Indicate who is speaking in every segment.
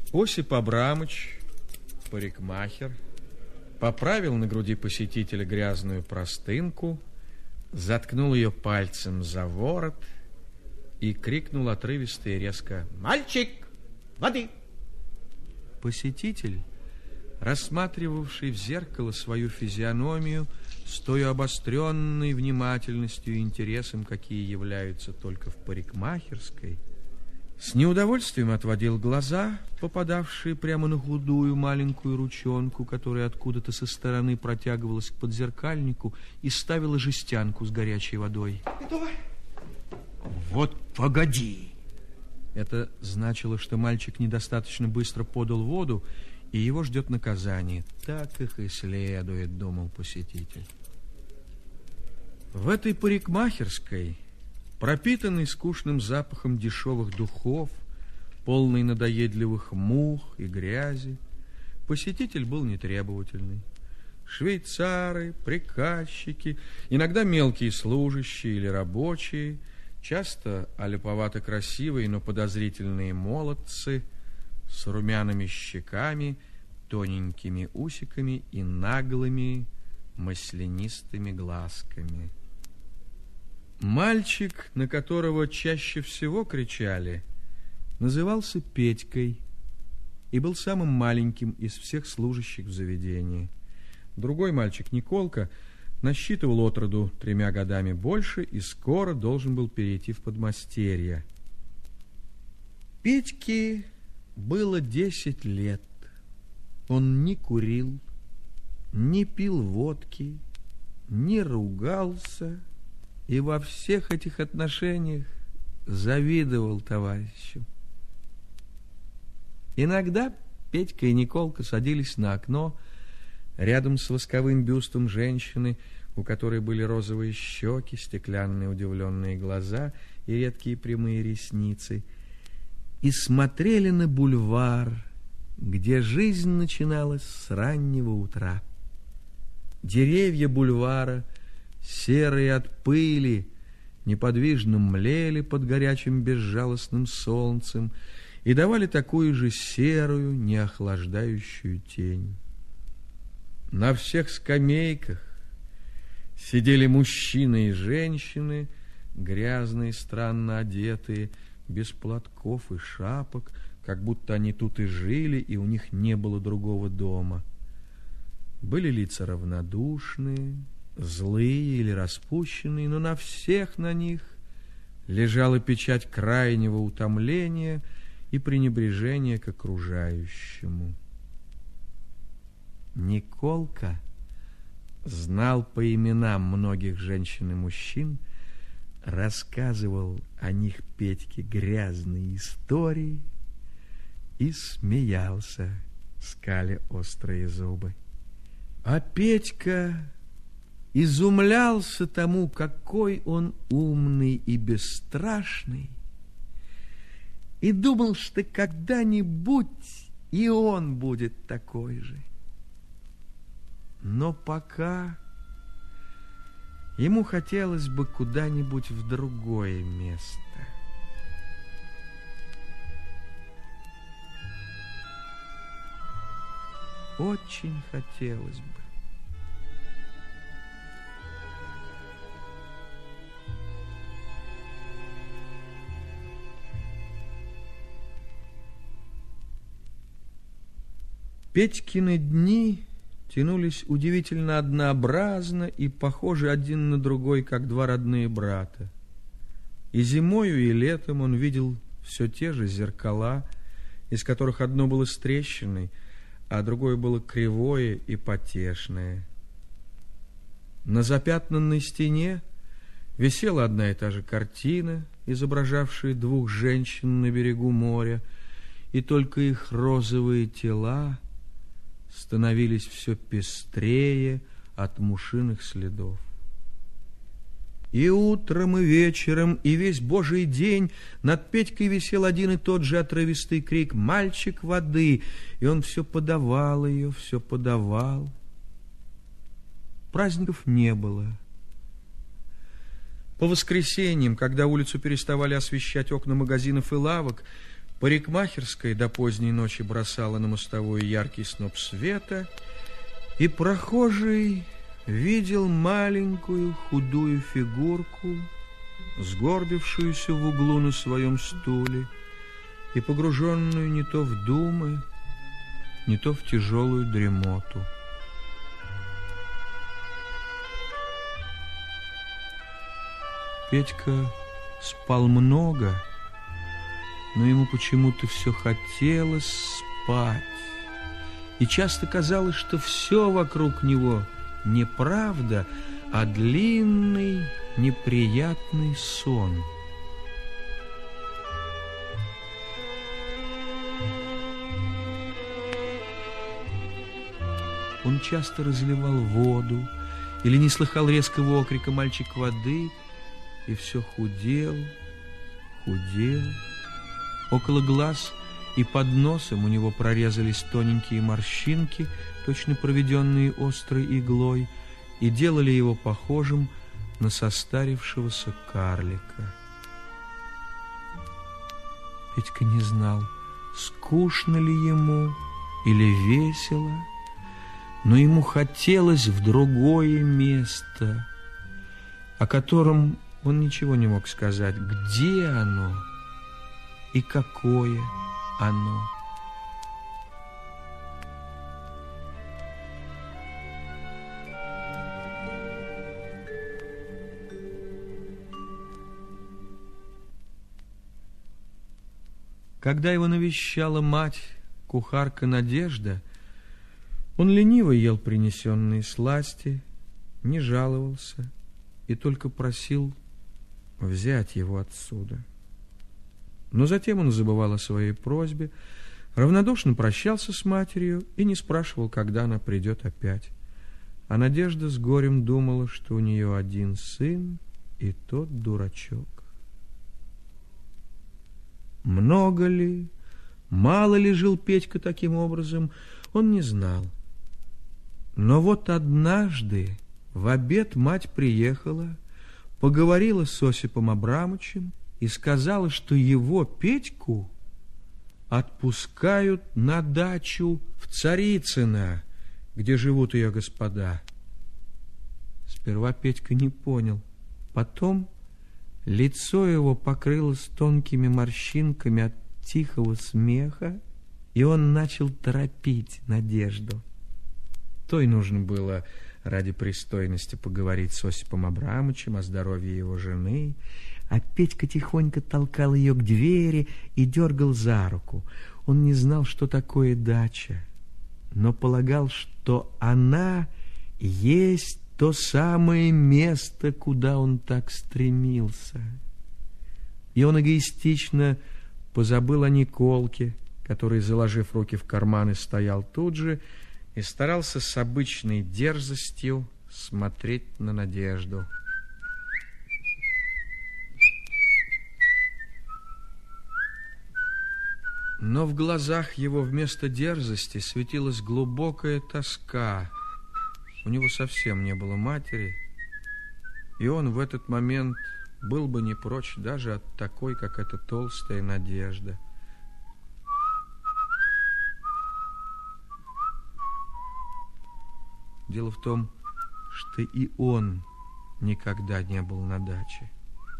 Speaker 1: Осип Абрамыч, парикмахер, поправил на груди посетителя грязную простынку, заткнул ее пальцем за ворот и крикнул отрывисто и резко: «Мальчик, воды!» Посетитель, рассматривавший в зеркало свою физиономию с той обостренной внимательностью и интересом, какие являются только в парикмахерской, с неудовольствием отводил глаза, попадавшие прямо на худую маленькую ручонку, которая откуда-то со стороны протягивалась к подзеркальнику и ставила жестянку с горячей водой. «Вот погоди!» Это значило, что мальчик недостаточно быстро подал воду, и его ждет наказание. Так их и следует, думал посетитель. В этой парикмахерской, пропитанный скучным запахом дешевых духов, полный надоедливых мух и грязи, посетитель был нетребовательный. Швейцары, приказчики, иногда мелкие служащие или рабочие, часто аляповато красивые, но подозрительные молодцы с румяными щеками, тоненькими усиками и наглыми маслянистыми глазками. Мальчик, на которого чаще всего кричали, назывался Петькой и был самым маленьким из всех служащих в заведении. Другой мальчик, Николка, насчитывал отроду 3 годами больше и скоро должен был перейти в подмастерье. Петьке было 10 лет. Он не курил, не пил водки, не ругался и во всех этих отношениях завидовал товарищу. Иногда Петька и Николка садились на окно рядом с восковым бюстом женщины, у которой были розовые щеки, стеклянные удивленные глаза и редкие прямые ресницы, и смотрели на бульвар, где жизнь начиналась с раннего утра. Деревья бульвара, серые от пыли, неподвижно млели под горячим безжалостным солнцем и давали такую же серую, неохлаждающую тень. На всех скамейках сидели мужчины и женщины, грязные, странно одетые, без платков и шапок, как будто они тут и жили, и у них не было другого дома. Были лица равнодушные, злые или распущенные, но на всех на них лежала печать крайнего утомления и пренебрежения к окружающему. Николка знал по именам многих женщин и мужчин, рассказывал о них Петьке грязные истории и смеялся, скаля острые зубы. А Петька изумлялся тому, какой он умный и бесстрашный, и думал, что когда-нибудь и он будет такой же. Но пока ему хотелось бы куда-нибудь в другое место. Очень хотелось бы. Петькины дни тянулись удивительно однообразно и похожи один на другой, как 2 родные брата. И зимою, и летом он видел все те же зеркала, из которых одно было с трещиной, а другое было кривое и потешное. На запятнанной стене висела одна и та же картина, изображавшая 2 женщин на берегу моря, и только их розовые тела становились все пестрее от мушиных следов. И утром, и вечером, и весь Божий день над Петькой висел один и тот же отрывистый крик: «Мальчик, воды!» И он все подавал ее, все подавал. Праздников не было. По воскресеньям, когда улицу переставали освещать окна магазинов и лавок, Парикмахерская до поздней ночи бросала на мостовую яркий сноп света, и прохожий видел маленькую худую фигурку, сгорбившуюся в углу на своем стуле и погруженную не то в думы, не то в тяжелую дремоту. Петька спал много, но ему почему-то все хотелось спать. И часто казалось, что все вокруг него неправда, а длинный, неприятный сон. Он часто разливал воду или не слыхал резкого окрика «мальчик воды», и все худел, худел. Около глаз и под носом у него прорезались тоненькие морщинки, точно проведенные острой иглой, и делали его похожим на состарившегося карлика. Петька не знал, скучно ли ему или весело, но ему хотелось в другое место, о котором он ничего не мог сказать, где оно и какое оно. Когда его навещала мать, кухарка Надежда, он лениво ел принесенные сласти, не жаловался и только просил взять его отсюда. Но затем он забывал о своей просьбе, равнодушно прощался с матерью и не спрашивал, когда она придет опять. А Надежда с горем думала, что у нее один сын, и тот дурачок. Много ли, мало ли жил Петька таким образом, он не знал. Но вот однажды в обед мать приехала, поговорила с Осипом Абрамычем и сказала, что его, Петьку, отпускают на дачу в Царицыно, где живут ее господа. Сперва Петька не понял, потом лицо его покрылось тонкими морщинками от тихого смеха, и он начал торопить Надежду. Той нужно было ради пристойности поговорить с Осипом Абрамычем о здоровье его жены, а Петька тихонько толкал ее к двери и дергал за руку. Он не знал, что такое дача, но полагал, что она есть то самое место, куда он так стремился. И он эгоистично позабыл о Николке, который, заложив руки в карманы, стоял тут же и старался с обычной дерзостью смотреть на Надежду. Но в глазах его вместо дерзости светилась глубокая тоска. У него совсем не было матери, и он в этот момент был бы не прочь даже от такой, как эта толстая Надежда. Дело в том, что и он никогда не был на даче.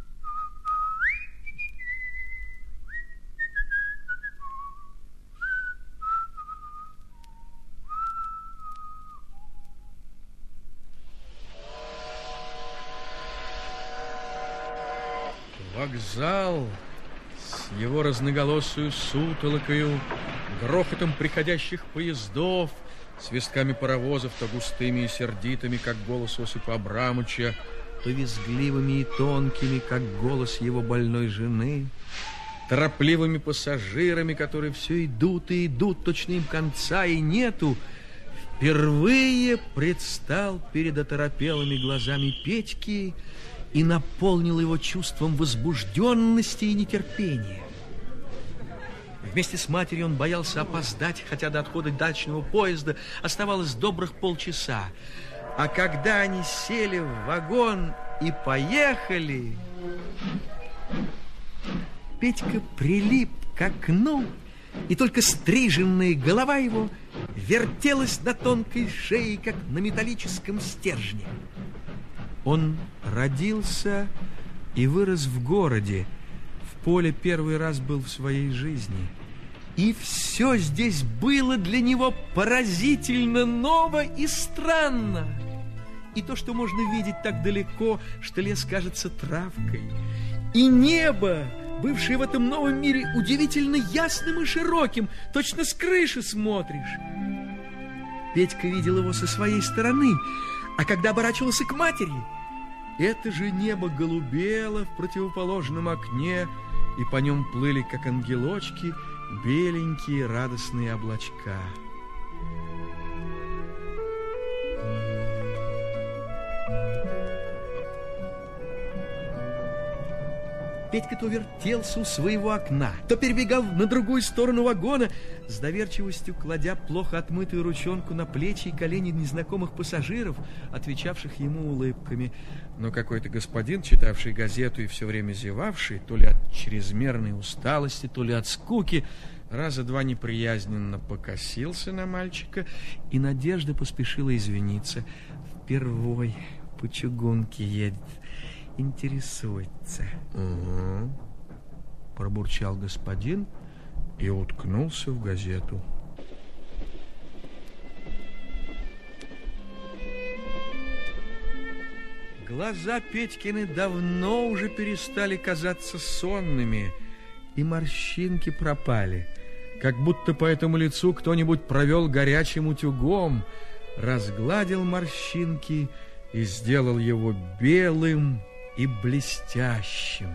Speaker 1: Вокзал с его разноголосую сутолокою, грохотом приходящих поездов, свистками паровозов, то густыми и сердитыми, как голос Осипа Абрамыча, то визгливыми и тонкими, как голос его больной жены, торопливыми пассажирами, которые все идут и идут, точно им конца и нету, впервые предстал перед оторопелыми глазами Петьки и наполнил его чувством возбужденности и нетерпения. Вместе с матерью он боялся опоздать, хотя до отхода дачного поезда оставалось добрых полчаса. А когда они сели в вагон и поехали, Петька прилип к окну, и только стриженная голова его вертелась на тонкой шее, как на металлическом стержне. Он родился и вырос в городе, в поле первый раз был в своей жизни. И все здесь было для него поразительно ново и странно. И то, что можно видеть так далеко, что лес кажется травкой, и небо, бывшее в этом новом мире удивительно ясным и широким, точно с крыши смотришь. Петька видел его со своей стороны, а когда оборачивался к матери, это же небо голубело в противоположном окне, и по нем плыли, как ангелочки, беленькие радостные облачка. Петька то вертелся у своего окна, то перебегал на другую сторону вагона, с доверчивостью кладя плохо отмытую ручонку на плечи и колени незнакомых пассажиров, отвечавших ему улыбками. Но какой-то господин, читавший газету и все время зевавший, то ли от чрезмерной усталости, то ли от скуки, раза два неприязненно покосился на мальчика, и Надежда поспешила извиниться. Впервой по чугунке едет, интересуется. Угу. Пробурчал господин и уткнулся в газету. Глаза Петькины давно уже перестали казаться сонными, и морщинки пропали, как будто по этому лицу кто-нибудь провел горячим утюгом, разгладил морщинки и сделал его белым и блестящим.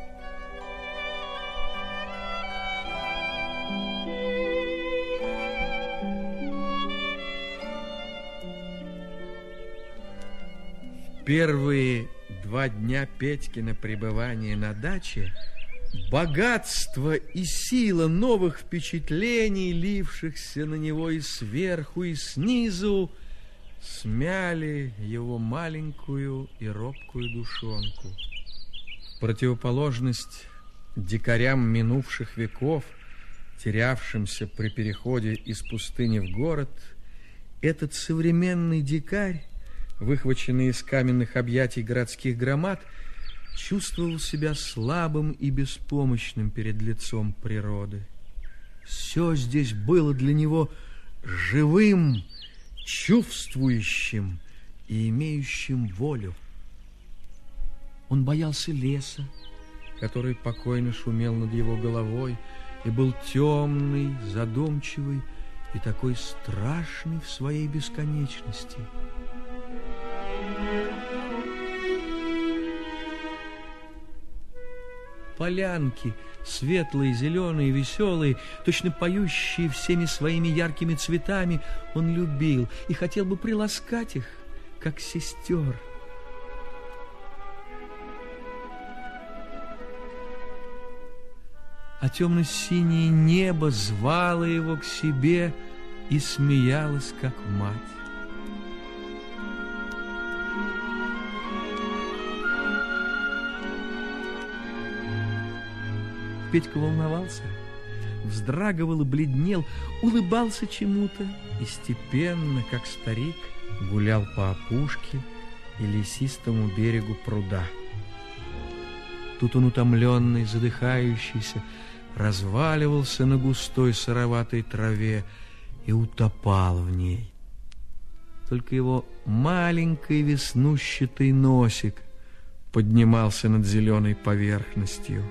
Speaker 1: Первые 2 дня Петькина пребывания на даче богатство и сила новых впечатлений, лившихся на него и сверху, и снизу, смяли его маленькую и робкую душонку. В противоположность дикарям минувших веков, терявшимся при переходе из пустыни в город, этот современный дикарь, выхваченный из каменных объятий городских громад, чувствовал себя слабым и беспомощным перед лицом природы. Все здесь было для него живым, чувствующим и имеющим волю. Он боялся леса, который покойно шумел над его головой и был темный, задумчивый и такой страшный в своей бесконечности. Полянки, светлые, зеленые, веселые, точно поющие всеми своими яркими цветами, он любил и хотел бы приласкать их, как сестер. А темно-синее небо звало его к себе и смеялось, как мать. Петька волновался, вздрагивал и бледнел, улыбался чему-то и степенно, как старик, гулял по опушке и лесистому берегу пруда. Тут он, утомленный, задыхающийся, разваливался на густой сыроватой траве и утопал в ней. Только его маленький веснущатый носик поднимался над зеленой поверхностью.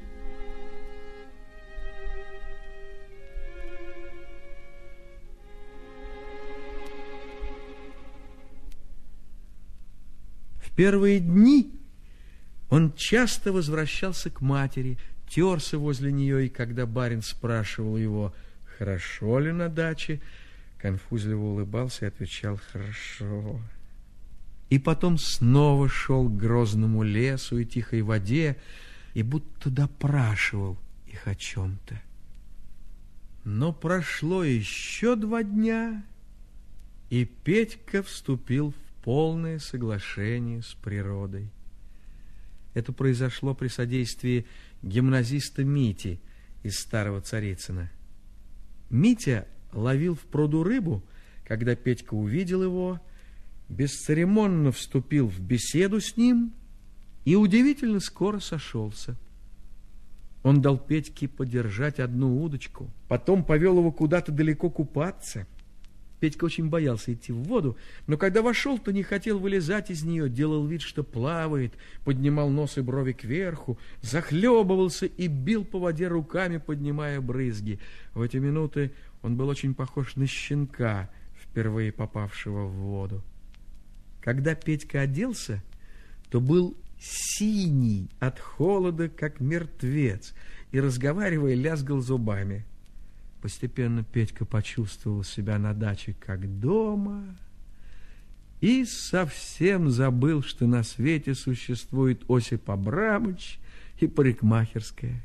Speaker 1: В первые дни он часто возвращался к матери, терся возле нее, и когда барин спрашивал его, хорошо ли на даче, конфузливо улыбался и отвечал «хорошо». И потом снова шел к грозному лесу и тихой воде и будто допрашивал их о чем-то. Но прошло еще 2 дня, и Петька вступил в полное соглашение с природой. Это произошло при содействии гимназиста Мити, из старого Царицына. Митя ловил в пруду рыбу, когда Петька увидел его, бесцеремонно вступил в беседу с ним и удивительно скоро сошелся. Он дал Петьке подержать одну удочку, потом повел его куда-то далеко купаться. Петька очень боялся идти в воду, но когда вошел, то не хотел вылезать из нее, делал вид, что плавает, поднимал нос и брови кверху, захлебывался и бил по воде руками, поднимая брызги. В эти минуты он был очень похож на щенка, впервые попавшего в воду. Когда Петька оделся, то был синий от холода, как мертвец, и, разговаривая, лязгал зубами. Постепенно Петька почувствовал себя на даче как дома и совсем забыл, что на свете существует Осип Абрамыч и парикмахерская.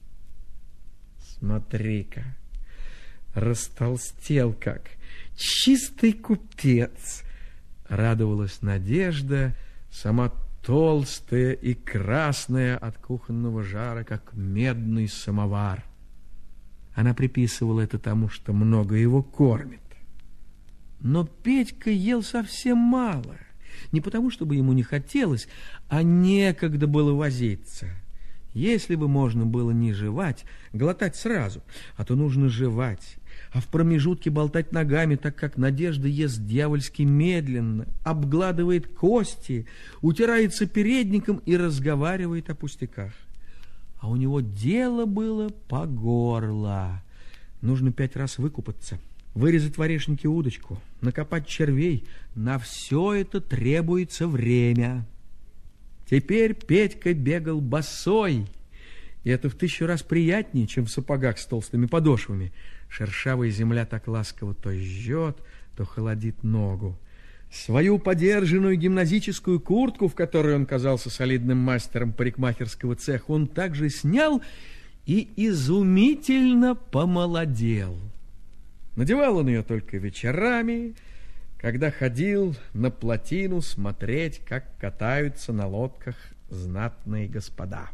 Speaker 1: Смотри-ка, растолстел как чистый купец, радовалась Надежда, сама толстая и красная от кухонного жара, как медный самовар. Она приписывала это тому, что много его кормит. Но Петька ел совсем мало. Не потому, чтобы ему не хотелось, а некогда было возиться. Если бы можно было не жевать, глотать сразу, а то нужно жевать, а в промежутке болтать ногами, так как Надежда ест дьявольски медленно, обгладывает кости, утирается передником и разговаривает о пустяках. А у него дело было по горло. Нужно 5 раз выкупаться, вырезать в орешнике удочку, накопать червей. На все это требуется время. Теперь Петька бегал босой, и это в 1000 раз приятнее, чем в сапогах с толстыми подошвами. Шершавая земля так ласково то жжет, то холодит ногу. Свою подержанную гимназическую куртку, в которой он казался солидным мастером парикмахерского цеха, он также снял и изумительно помолодел. Надевал он ее только вечерами, когда ходил на плотину смотреть, как катаются на лодках знатные господа.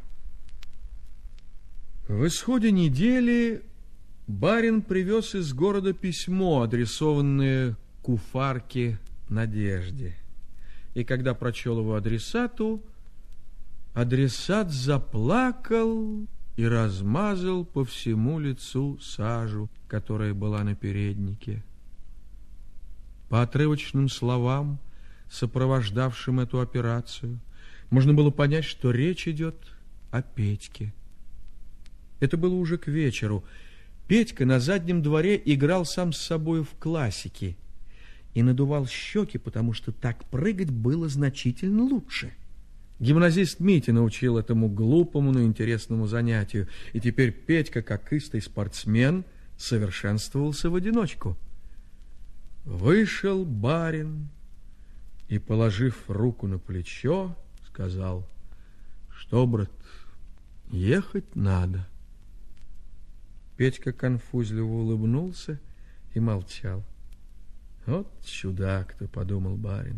Speaker 1: В исходе недели барин привез из города письмо, адресованное куфарке Надежде. И когда прочел его адресату, адресат заплакал и размазал по всему лицу сажу, которая была на переднике. По отрывочным словам, сопровождавшим эту операцию, можно было понять, что речь идет о Петьке. Это было уже к вечеру. Петька на заднем дворе играл сам с собой в классики и надувал щеки, потому что так прыгать было значительно лучше. Гимназист Митя научил этому глупому, но интересному занятию, и теперь Петька, как истый спортсмен, совершенствовался в одиночку. Вышел барин и, положив руку на плечо, сказал: «Что, брат, ехать надо». Петька конфузливо улыбнулся и молчал. «Вот чудак-то», — подумал барин.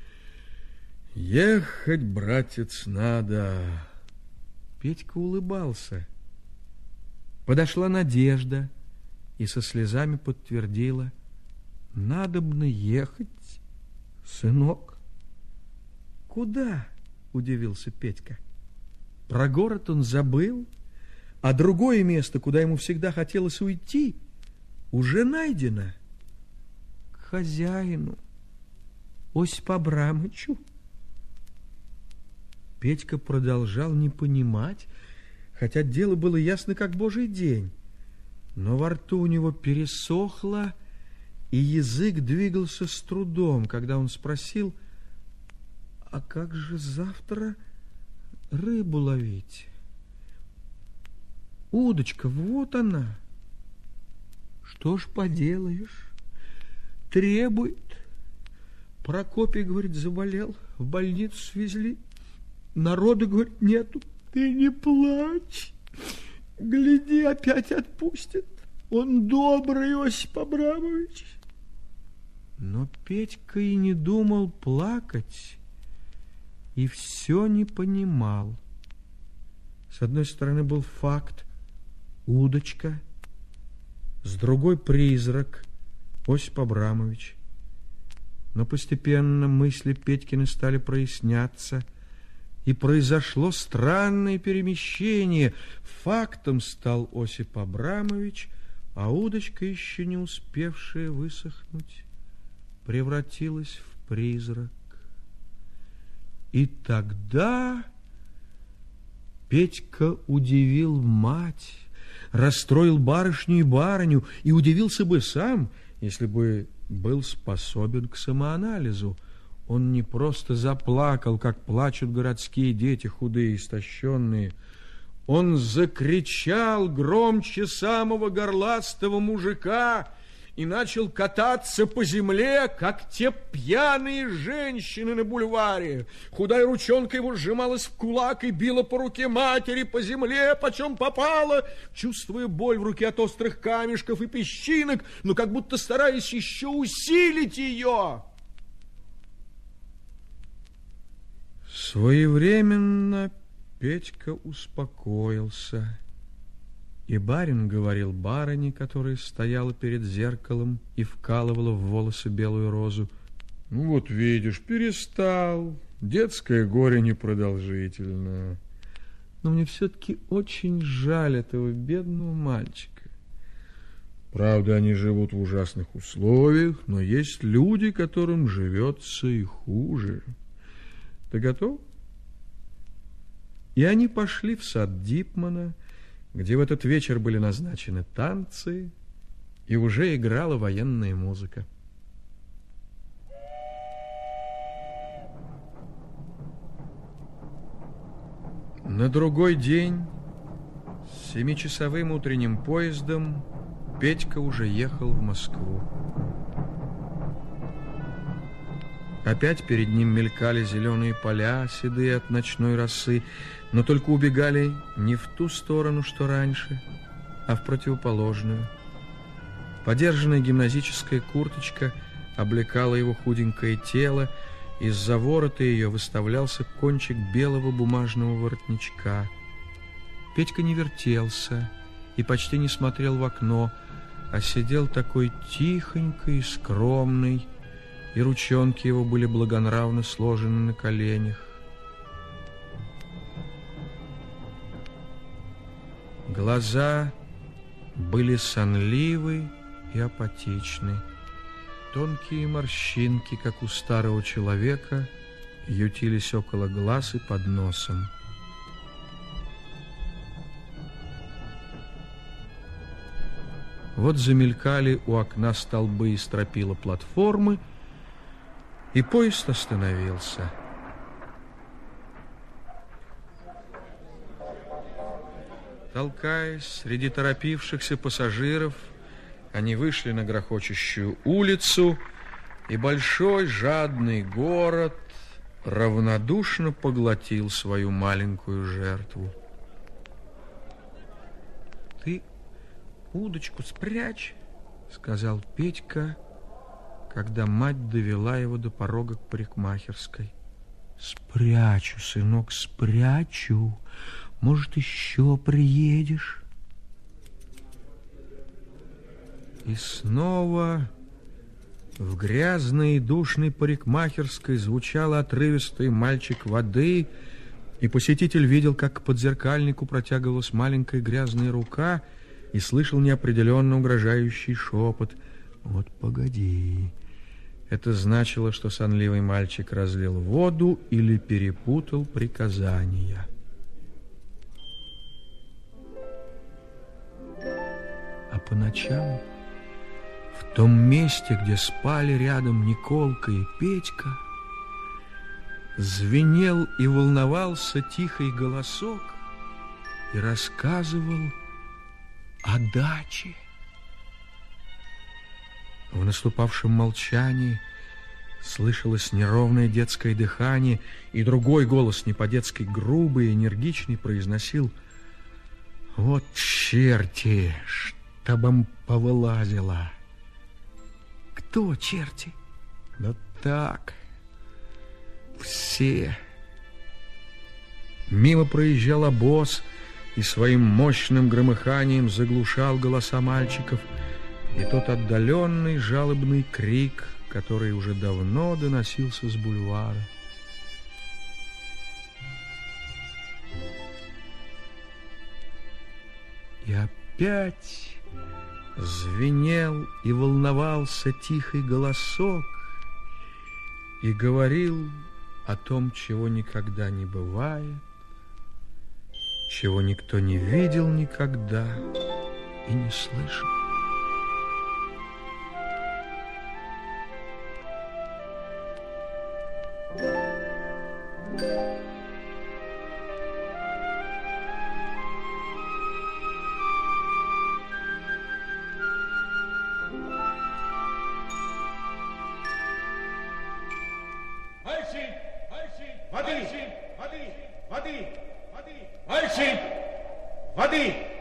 Speaker 1: «Ехать, братец, надо». Петька улыбался. Подошла Надежда и со слезами подтвердила: «Надобно ехать, сынок». «Куда?» — удивился Петька. Про город он забыл, а другое место, куда ему всегда хотелось уйти, уже найдено. К хозяину, Осипу Абрамычу. Петька продолжал не понимать, хотя дело было ясно, как божий день. Но во рту у него пересохло, и язык двигался с трудом, когда он спросил: «А как же завтра рыбу ловить? Удочка, вот она». «Что ж поделаешь, требует. Прокопий, говорит, заболел, в больницу свезли. Народу, говорит, нету». «Ты не плачь, гляди, опять отпустят. Он добрый, Осип Абрамович». Но Петька и не думал плакать, и все не понимал. С одной стороны был факт, удочка, с другой призрак, Осип Абрамович. Но постепенно мысли Петькины стали проясняться, и произошло странное перемещение. Фактом стал Осип Абрамович, а удочка, еще не успевшая высохнуть, превратилась в призрак. И тогда Петька удивил мать, расстроил барышню и барыню, и удивился бы сам, если бы был способен к самоанализу. Он не просто заплакал, как плачут городские дети, худые, истощенные. Он закричал громче самого горластого мужика и начал кататься по земле, как те пьяные женщины на бульваре. Худая ручонка его сжималась в кулак и била по руке матери, по земле, почем попало, чувствуя боль в руке от острых камешков и песчинок, но как будто стараясь еще усилить ее. Своевременно Петька успокоился, и барин говорил барыне, которая стояла перед зеркалом и вкалывала в волосы белую розу: «Ну вот видишь, перестал, детское горе непродолжительно. Но мне все-таки очень жаль этого бедного мальчика. Правда, они живут в ужасных условиях, но есть люди, которым живется и хуже. Ты готов?» И они пошли в сад Дипмана, где в этот вечер были назначены танцы, и уже играла военная музыка. На другой день с 7-часовым утренним поездом Петька уже ехал в Москву. Опять перед ним мелькали зеленые поля, седые от ночной росы, но только убегали не в ту сторону, что раньше, а в противоположную. Подержанная гимназическая курточка облекала его худенькое тело, из-за ворота ее выставлялся кончик белого бумажного воротничка. Петька не вертелся и почти не смотрел в окно, а сидел такой тихонький и скромный, и ручонки его были благонравно сложены на коленях. Глаза были сонливы и апатичны. Тонкие морщинки, как у старого человека, ютились около глаз и под носом. Вот замелькали у окна столбы и стропила платформы, и поезд остановился. Толкаясь среди торопившихся пассажиров, они вышли на грохочущую улицу, и большой жадный город равнодушно поглотил свою маленькую жертву. «Ты удочку спрячь», — сказал Петька, когда мать довела его до порога к парикмахерской. «Спрячу, сынок, спрячу. Может, еще приедешь?» И снова в грязной и душной парикмахерской звучал отрывистый мальчик воды, и посетитель видел, как к подзеркальнику протягивалась маленькая грязная рука, и слышал неопределенно угрожающий шепот: «Вот погоди». Это значило, что сонливый мальчик разлил воду или перепутал приказания. А по ночам в том месте, где спали рядом Николка и Петька, звенел и волновался тихий голосок и рассказывал о даче. В наступавшем молчании слышалось неровное детское дыхание, и другой голос, не по-детски грубый и энергичный, произносил: «Вот черти, чтоб им повылазило». «Кто черти?» «Да так, все». Мимо проезжал обоз, и своим мощным громыханием заглушал голоса мальчиков и тот отдаленный жалобный крик, который уже давно доносился с бульвара. И опять звенел и волновался тихий голосок и говорил о том, чего никогда не бывает, чего никто не видел никогда и не слышал.
Speaker 2: Воды!